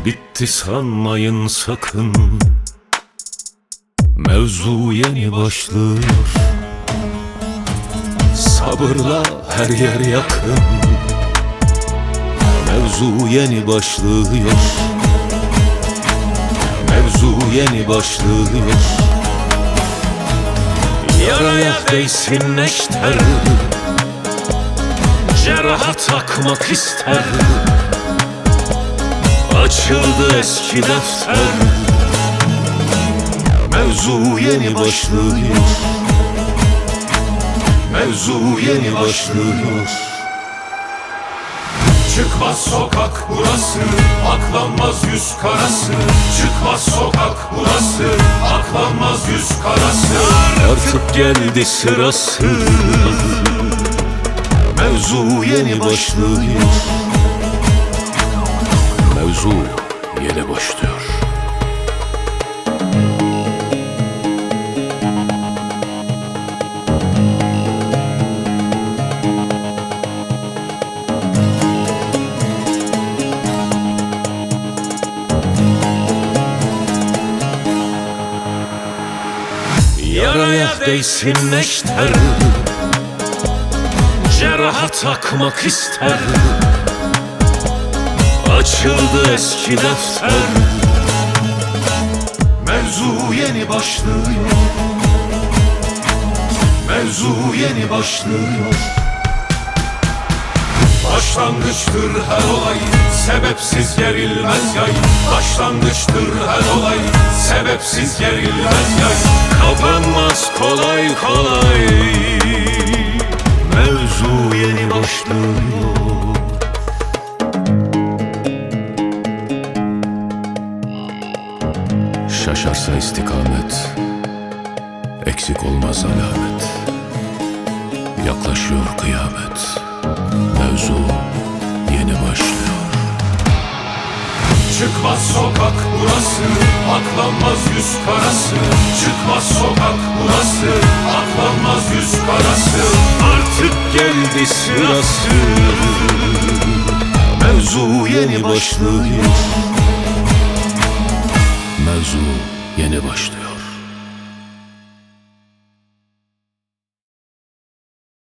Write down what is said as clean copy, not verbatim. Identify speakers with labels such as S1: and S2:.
S1: Bitti sanmayın sakın, mevzu yeni başlıyor. Sabırla her yer yakın, mevzu yeni başlıyor. Mevzu yeni başlıyor. Yaraya değsin neşter, ceraha takmak ister. Açıldı eski defter, mevzu yeni başlıyor. Mevzu yeni başlıyor.
S2: Çıkmaz sokak burası, aklanmaz yüz karası. Çıkmaz sokak burası, aklanmaz yüz karası.
S1: Artık geldi sırası, mevzu yeni başlıyor. Mevzu yeni başlıyor. Yaraya değsin neşter, ceraha takmak ister. Açıldı eski defter,
S2: Mevzu yeni başlıyor. Mevzu yeni başlıyor. Başlangıçtır her olay, sebepsiz gerilmez yay. Başlangıçtır her olay, sebepsiz gerilmez yay.
S1: kapanmaz kolay kolay. Mevzu yeni başlıyor. Şaşarsa istikamet, eksik olmaz alamet. Yaklaşıyor kıyamet, mevzu yeni başlıyor.
S2: Çıkmaz sokak burası, aklanmaz yüz karası. Çıkmaz sokak burası, aklanmaz yüz karası.
S1: Artık geldi sırası, mevzu yeni başlıyor. Mevzu yeni başlıyor.